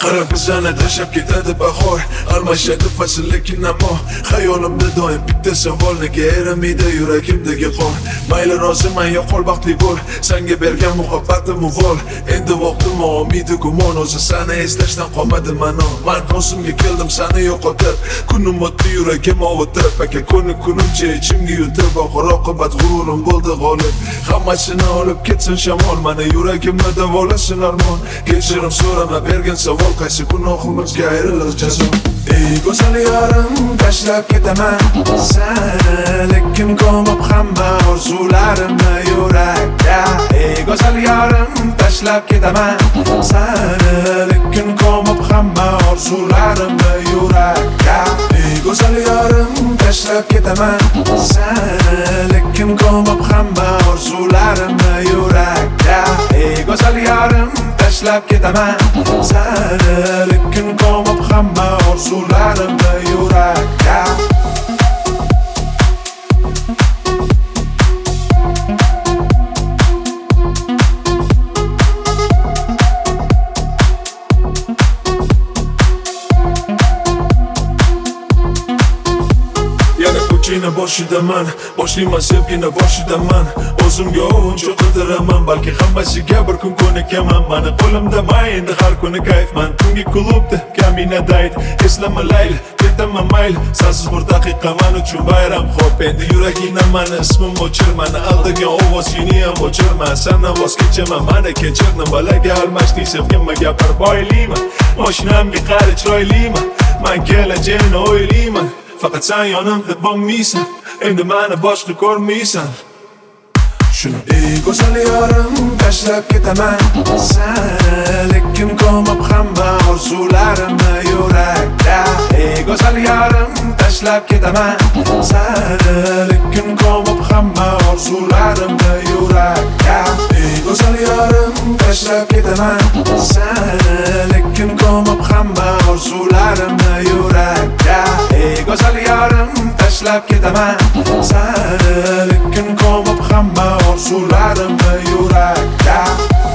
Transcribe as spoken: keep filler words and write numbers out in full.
qarab bizani tashlab ketadi bahor, almashadi fasl lekin ammo xayolimda doim bitta savol: nega erimaydi yuragimdagi qon? Mayli roziman, yo'qol baxtli bo'l, senga bergan muhabbatim uvol. Endi vaqtim omidi gumon, o'zi seni eslashdan qolmadi mano. Men ko'zimga keldim seni yo'qotib, kunim o'tdi yuragim ovutib, aka kuni kunimcha ichimga yutib, oxir oqibat g'ururim bo'ldi g'olib. Hammasini olib ketsin shamol, meni yuragimni davolasin armon. Kechirim so'rama bergan savol, qaysi gunohimizga ayrilar jazo? Ey go'zal yorim, tashlab ketaman seni, lekin ko'mib hamma orzularimni yurakda. Ey go'zal yorim, tashlab ketaman seni, lekin ko'mib hamma orzularimni yurakda. Ey go'zal yorim, tashlab ketaman seni, lekin ko'mib hamma orzularimni yurakda. Ey go'zal yorim, tashlab ketaman seni, lekin ko'mib hamma orzularimni yurakda. Ko'china boshidaman, boshlayman sevgini boshidaman. O'zimga uncha qidiraman, balki hammasiga bir kun ko'nikaman. Mani qo'limda may, endi har kuni kayfman. Tungi klubda kamina dayt, eslama layl, ketaman mayl. Sensiz bir daqiqa men uchun bayram. Xo'p, endi yuragingda mani ismim o'chir, mani aldagan ovozingni ham o'chirma. Sendan voz kechaman, mana kechir, nimalarga almashding sevgimga gapir boyliyman. Mashinamga qara chiroyliyman, men kelajagini o'ylayman. Faqat sen yonimda bo'lmaysan, endi meni boshqa ko'rmaysan. Shuni ey go'zal yorim, tashlab ketaman seni, lekin ko'mib hamma orzularimni yurakda. Ey go'zal yorim, tashlab ketaman seni, lekin ko'mib hamma orzularimni yurakda. Ey go'zal yorim, tashlab ketaman seni, lekin ko'mib hamma orzularimni yurakda. Ey go'zal yorim, tashlab ketaman seni, lekin ko'mib hamma orzularimni yurakda.